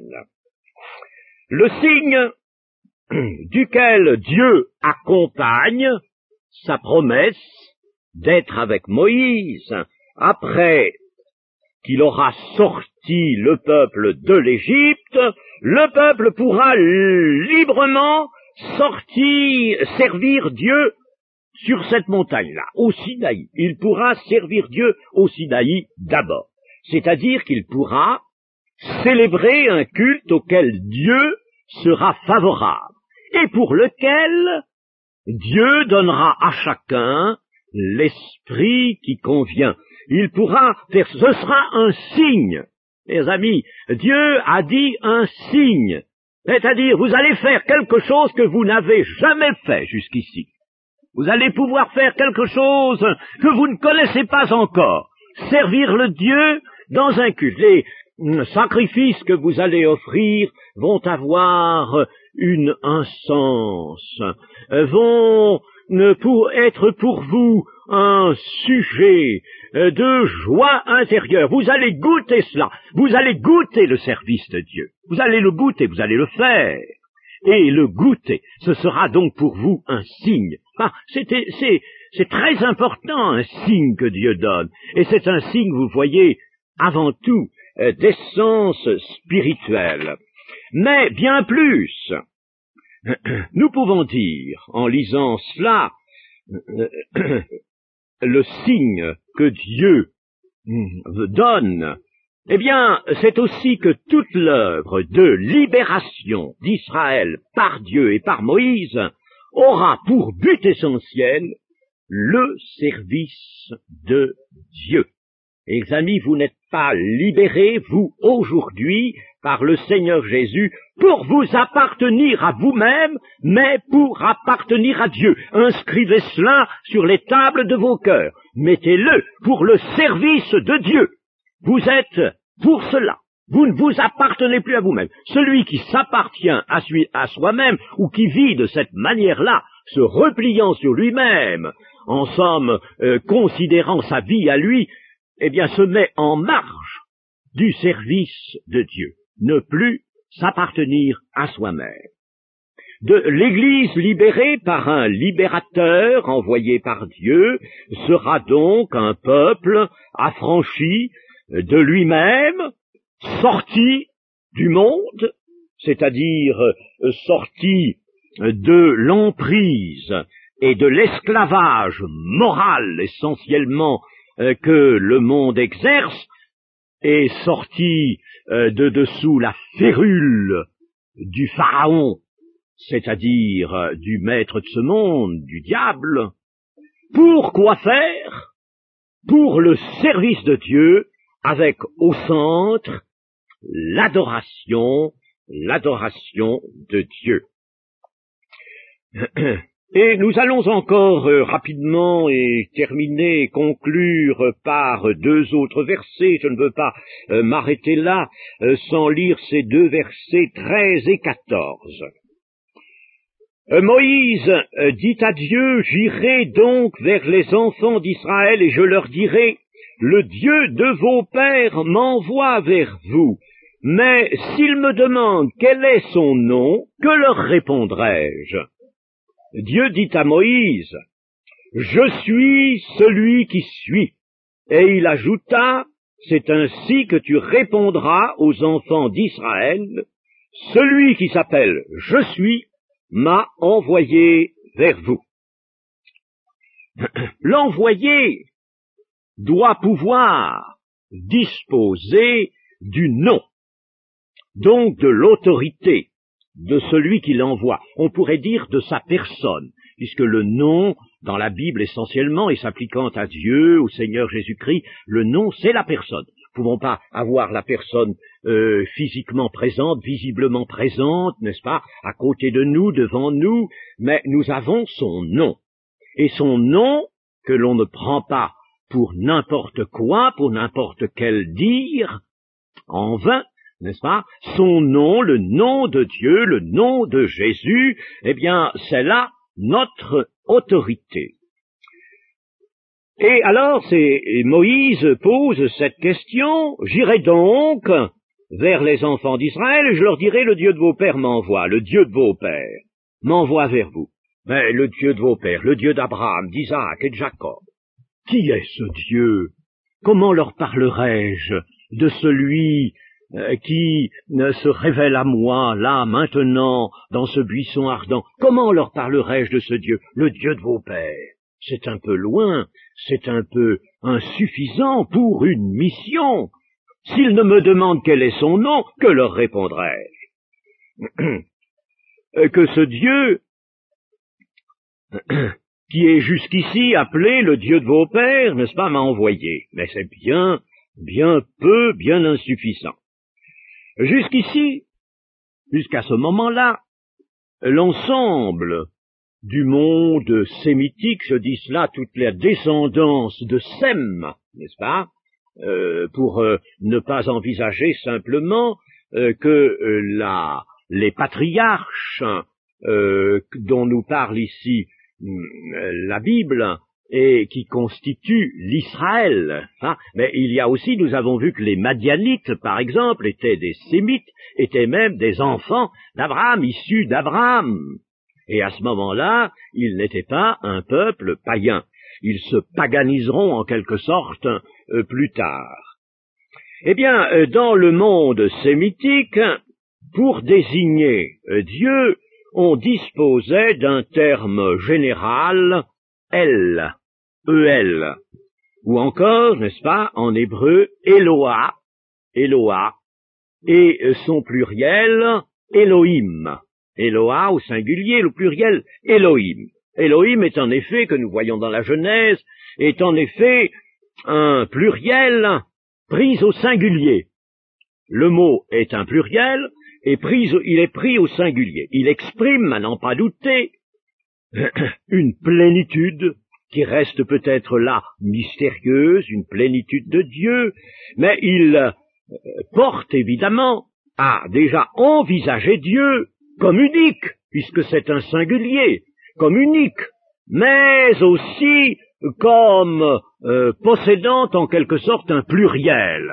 Le signe duquel Dieu accompagne sa promesse d'être avec Moïse après qu'il aura sorti le peuple de l'Égypte, le peuple pourra librement servir Dieu sur cette montagne-là, au Sinaï. Il pourra servir Dieu au Sinaï d'abord. C'est-à-dire qu'il pourra célébrer un culte auquel Dieu sera favorable et pour lequel Dieu donnera à chacun l'esprit qui convient. Il pourra faire, ce sera un signe. Mes amis, Dieu a dit un signe. C'est-à-dire, vous allez faire quelque chose que vous n'avez jamais fait jusqu'ici. Vous allez pouvoir faire quelque chose que vous ne connaissez pas encore. Servir le Dieu dans un culte. Les sacrifices que vous allez offrir vont avoir un sens, vont être pour vous un sujet de joie intérieure. Vous allez goûter cela. Vous allez goûter le service de Dieu. Vous allez le goûter, vous allez le faire. Et le goûter, ce sera donc pour vous un signe. C'est très important, un signe que Dieu donne. Et c'est un signe, vous voyez, avant tout, d'essence spirituelle. Mais bien plus, nous pouvons dire, en lisant cela, le signe que Dieu donne, eh bien, c'est aussi que toute l'œuvre de libération d'Israël par Dieu et par Moïse aura pour but essentiel le service de Dieu. Et les amis, vous n'êtes pas libérés, vous, aujourd'hui, par le Seigneur Jésus, pour vous appartenir à vous-même, mais pour appartenir à Dieu. Inscrivez cela sur les tables de vos cœurs. Mettez-le pour le service de Dieu. Vous êtes pour cela. Vous ne vous appartenez plus à vous-même. Celui qui s'appartient à soi-même, ou qui vit de cette manière-là, se repliant sur lui-même, en somme, considérant sa vie à lui, eh bien, se met en marge du service de Dieu. Ne plus s'appartenir à soi-même. De l'Église libérée par un libérateur envoyé par Dieu sera donc un peuple affranchi de lui-même, sorti du monde c'est-à-dire sortis de l'emprise et de l'esclavage moral essentiellement que le monde exerce, et sortis de dessous la férule du pharaon, c'est-à-dire du maître de ce monde, du diable. Pour quoi faire? Pour le service de Dieu, avec au centre l'adoration de Dieu. Et nous allons encore rapidement et terminer, conclure par deux autres versets. Je ne veux pas m'arrêter là sans lire ces deux versets 13 et 14. Moïse dit à Dieu, j'irai donc vers les enfants d'Israël et je leur dirai, le Dieu de vos pères m'envoie vers vous. Mais s'ils me demandent quel est son nom, que leur répondrai-je? Dieu dit à Moïse, je suis celui qui suis. Et il ajouta, c'est ainsi que tu répondras aux enfants d'Israël, celui qui s'appelle je suis m'a envoyé vers vous. L'envoyé doit pouvoir disposer du nom, donc de l'autorité de celui qui l'envoie. On pourrait dire de sa personne, puisque le nom, dans la Bible essentiellement, et s'appliquant à Dieu, au Seigneur Jésus-Christ, le nom, c'est la personne. Nous ne pouvons pas avoir la personne physiquement présente, visiblement présente, n'est-ce pas, à côté de nous, devant nous, mais nous avons son nom. Et son nom, que l'on ne prend pas pour n'importe quoi, pour n'importe quel dire, en vain, n'est-ce pas, son nom, le nom de Dieu, le nom de Jésus, eh bien, c'est là notre autorité. Et alors, Moïse pose cette question, j'irai donc vers les enfants d'Israël et je leur dirai, le Dieu de vos pères m'envoie, le Dieu de vos pères m'envoie vers vous. Mais le Dieu de vos pères, le Dieu d'Abraham, d'Isaac et de Jacob, qui est ce Dieu? Comment leur parlerai-je de celui qui se révèle à moi, là, maintenant, dans ce buisson ardent? Comment leur parlerai-je de ce Dieu, le Dieu de vos pères? C'est un peu loin, c'est un peu insuffisant pour une mission. S'ils ne me demandent quel est son nom, que leur répondrai-je? Que ce Dieu, qui est jusqu'ici appelé le Dieu de vos pères, n'est-ce pas, m'a envoyé. Mais c'est bien peu, bien insuffisant. Jusqu'ici, jusqu'à ce moment-là, l'ensemble du monde sémitique, je dis cela, toute la descendance de Sem, n'est-ce pas, pour ne pas envisager simplement que les patriarches dont nous parle ici la Bible, et qui constituent l'Israël. Mais il y a aussi, nous avons vu que les Madianites, par exemple, étaient des Sémites, étaient même des enfants d'Abraham, issus d'Abraham. Et à ce moment-là, ils n'étaient pas un peuple païen. Ils se paganiseront en quelque sorte plus tard. Eh bien, dans le monde sémitique, pour désigner Dieu, on disposait d'un terme général, El, E-L, ou encore, n'est-ce pas, en hébreu, Eloah, Eloah, et son pluriel, Elohim. Eloah au singulier, le pluriel, Elohim. Elohim est en effet, que nous voyons dans la Genèse, est en effet un pluriel pris au singulier. Le mot est un pluriel, et il est pris au singulier. Il exprime, à n'en pas douter, une plénitude qui reste peut-être là mystérieuse, une plénitude de Dieu, mais il porte évidemment à déjà envisager Dieu comme unique, puisque c'est un singulier, comme unique, mais aussi comme possédant en quelque sorte un pluriel.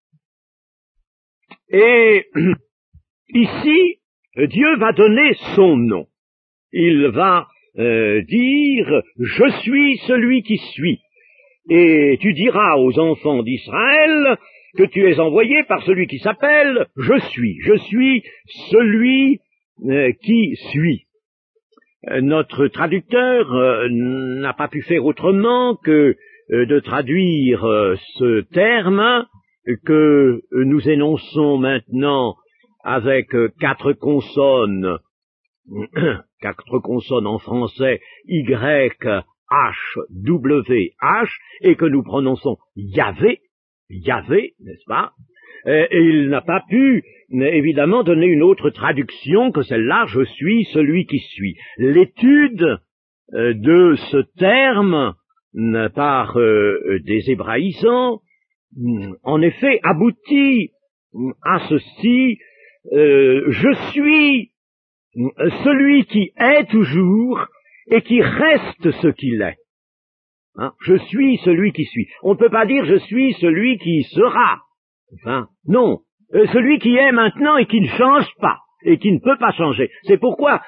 Et ici, Dieu va donner son nom. Il va dire « Je suis celui qui suis ». Et tu diras aux enfants d'Israël que tu es envoyé par celui qui s'appelle je suis celui qui suis. Notre traducteur n'a pas pu faire autrement que de traduire ce terme que nous énonçons maintenant avec quatre consonnes en français, Y, H, W, H, et que nous prononçons Yahvé, n'est-ce pas? Et il n'a pas pu, évidemment, donner une autre traduction que celle-là, je suis celui qui suis. L'étude de ce terme par des hébraïsants, en effet, aboutit à ceci, je suis celui qui est toujours et qui reste ce qu'il est. Hein? Je suis celui qui suis. On ne peut pas dire je suis celui qui sera. Enfin, non. Celui qui est maintenant et qui ne change pas et qui ne peut pas changer. C'est pourquoi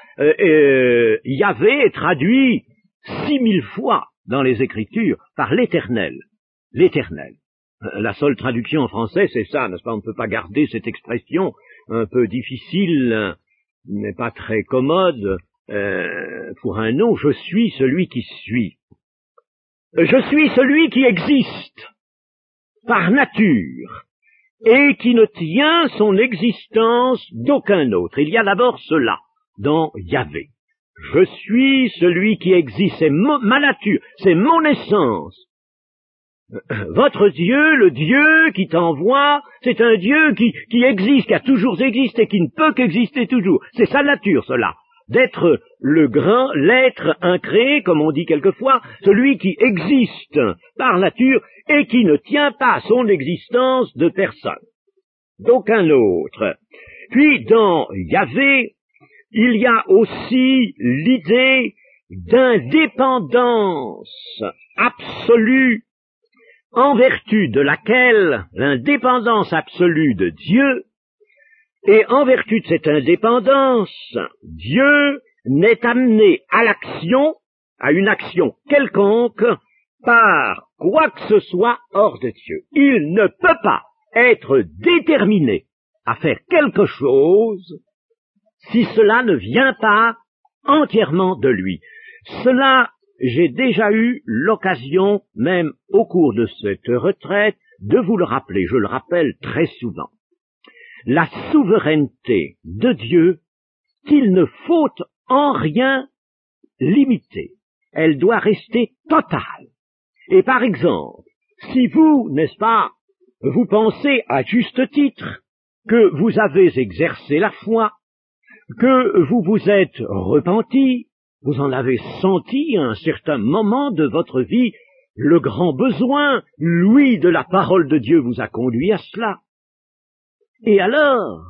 Yahvé est traduit 6000 fois dans les Écritures par l'Éternel. L'Éternel. La seule traduction en français, c'est ça, n'est-ce pas? On ne peut pas garder cette expression un peu difficile, mais pas très commode, pour un nom. Je suis celui qui suis. Je suis celui qui existe par nature et qui ne tient son existence d'aucun autre. Il y a d'abord cela dans Yahvé. Je suis celui qui existe, c'est ma nature, c'est mon essence. Votre Dieu, le Dieu qui t'envoie, c'est un Dieu qui existe, qui a toujours existé, qui ne peut qu'exister toujours. C'est sa nature, cela. D'être l'être incréé, comme on dit quelquefois, celui qui existe par nature et qui ne tient pas son existence de personne, d'aucun autre. Puis, dans Yahvé, il y a aussi l'idée d'indépendance absolue, en vertu de laquelle l'indépendance absolue de Dieu, et en vertu de cette indépendance, Dieu n'est amené à l'action, à une action quelconque, par quoi que ce soit hors de Dieu. Il ne peut pas être déterminé à faire quelque chose si cela ne vient pas entièrement de lui. Cela, j'ai déjà eu l'occasion, même au cours de cette retraite, de vous le rappeler. Je le rappelle très souvent. La souveraineté de Dieu, qu'il ne faut en rien limiter. Elle doit rester totale. Et par exemple, si vous, n'est-ce pas, vous pensez à juste titre que vous avez exercé la foi, que vous vous êtes repenti, vous en avez senti à un certain moment de votre vie le grand besoin, l'ouïe de la parole de Dieu vous a conduit à cela. Et alors,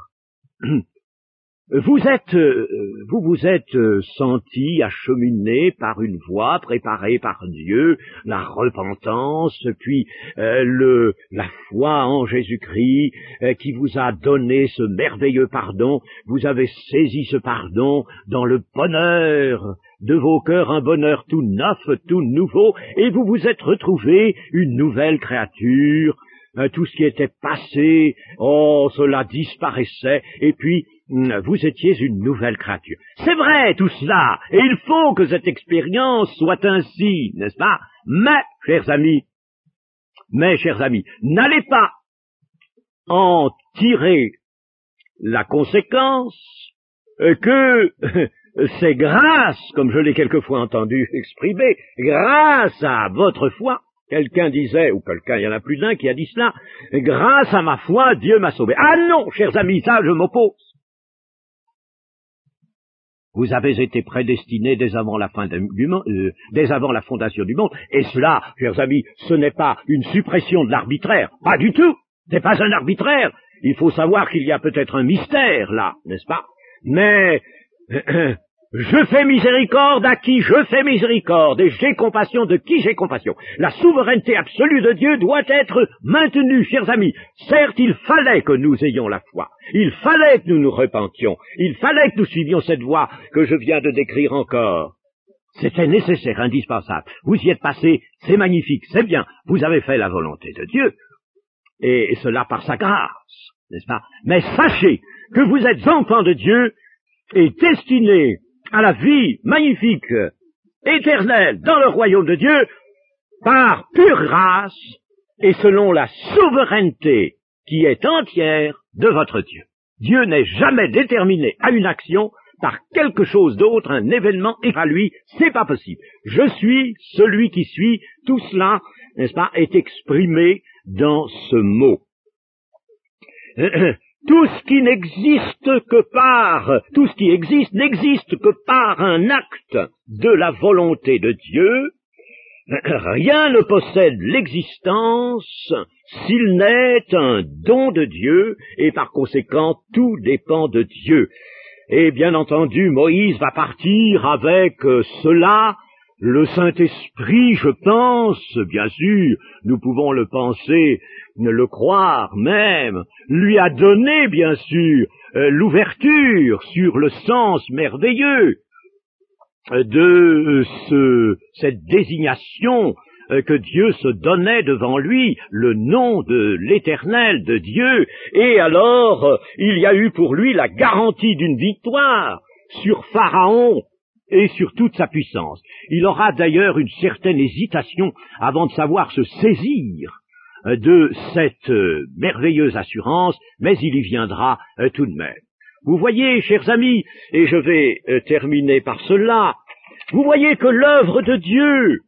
vous vous êtes senti acheminé par une voie préparée par Dieu, la repentance, puis la foi en Jésus-Christ qui vous a donné ce merveilleux pardon. Vous avez saisi ce pardon dans le bonheur de vos cœurs, un bonheur tout neuf, tout nouveau, et vous vous êtes retrouvé une nouvelle créature. Tout ce qui était passé, cela disparaissait, et puis vous étiez une nouvelle créature. C'est vrai tout cela, et il faut que cette expérience soit ainsi, n'est-ce pas? Mais, chers amis, n'allez pas en tirer la conséquence que c'est grâce, comme je l'ai quelquefois entendu exprimer, grâce à votre foi. Quelqu'un disait, ou quelqu'un, il y en a plus d'un qui a dit cela, grâce à ma foi, Dieu m'a sauvé. Ah non, chers amis, ça je m'oppose. Vous avez été prédestinés dès avant la dès avant la fondation du monde, et cela, chers amis, ce n'est pas une suppression de l'arbitraire, pas du tout, c'est pas un arbitraire. Il faut savoir qu'il y a peut-être un mystère là, n'est-ce pas? Mais je fais miséricorde à qui je fais miséricorde, et j'ai compassion de qui j'ai compassion. La souveraineté absolue de Dieu doit être maintenue, chers amis. Certes, il fallait que nous ayons la foi. Il fallait que nous nous repentions. Il fallait que nous suivions cette voie que je viens de décrire encore. C'était nécessaire, indispensable. Vous y êtes passé, c'est magnifique, c'est bien. Vous avez fait la volonté de Dieu. et cela par sa grâce, n'est-ce pas? Mais sachez que vous êtes enfants de Dieu et destinés à la vie magnifique, éternelle, dans le royaume de Dieu, par pure grâce et selon la souveraineté qui est entière de votre Dieu. Dieu n'est jamais déterminé à une action par quelque chose d'autre, un événement, et à lui, c'est pas possible. Je suis celui qui suis, tout cela, n'est-ce pas, est exprimé dans ce mot. Tout ce qui existe n'existe que par un acte de la volonté de Dieu. Rien ne possède l'existence s'il n'est un don de Dieu, et par conséquent, tout dépend de Dieu. Et bien entendu, Moïse va partir avec cela. Le Saint-Esprit, je pense, bien sûr, nous pouvons le penser, le croire même, lui a donné, bien sûr, l'ouverture sur le sens merveilleux de cette désignation que Dieu se donnait devant lui, le nom de l'Éternel, de Dieu, et alors il y a eu pour lui la garantie d'une victoire sur Pharaon et sur toute sa puissance. Il aura d'ailleurs une certaine hésitation avant de savoir se saisir de cette merveilleuse assurance, mais il y viendra tout de même. Vous voyez, chers amis, et je vais terminer par cela, vous voyez que l'œuvre de Dieu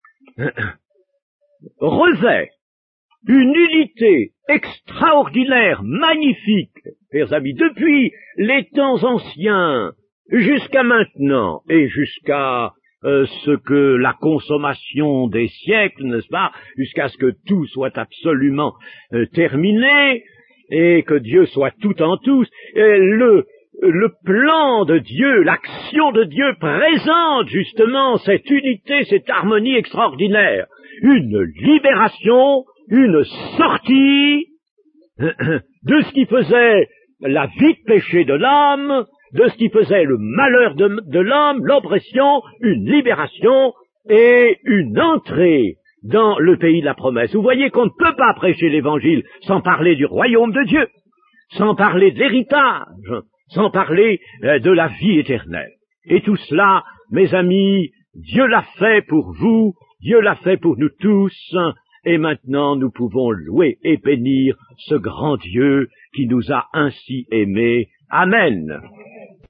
revêt une unité extraordinaire, magnifique, chers amis, depuis les temps anciens jusqu'à maintenant et jusqu'à ce que la consommation des siècles, n'est-ce pas, jusqu'à ce que tout soit absolument terminé et que Dieu soit tout en tous. Le plan de Dieu, l'action de Dieu présente justement cette unité, cette harmonie extraordinaire. Une libération, une sortie de ce qui faisait la vie de péché de l'homme, de ce qui faisait le malheur de l'homme, l'oppression, une libération et une entrée dans le pays de la promesse. Vous voyez qu'on ne peut pas prêcher l'évangile sans parler du royaume de Dieu, sans parler de l'héritage, sans parler de la vie éternelle. Et tout cela, mes amis, Dieu l'a fait pour vous, Dieu l'a fait pour nous tous, et maintenant nous pouvons louer et bénir ce grand Dieu qui nous a ainsi aimés. Amen.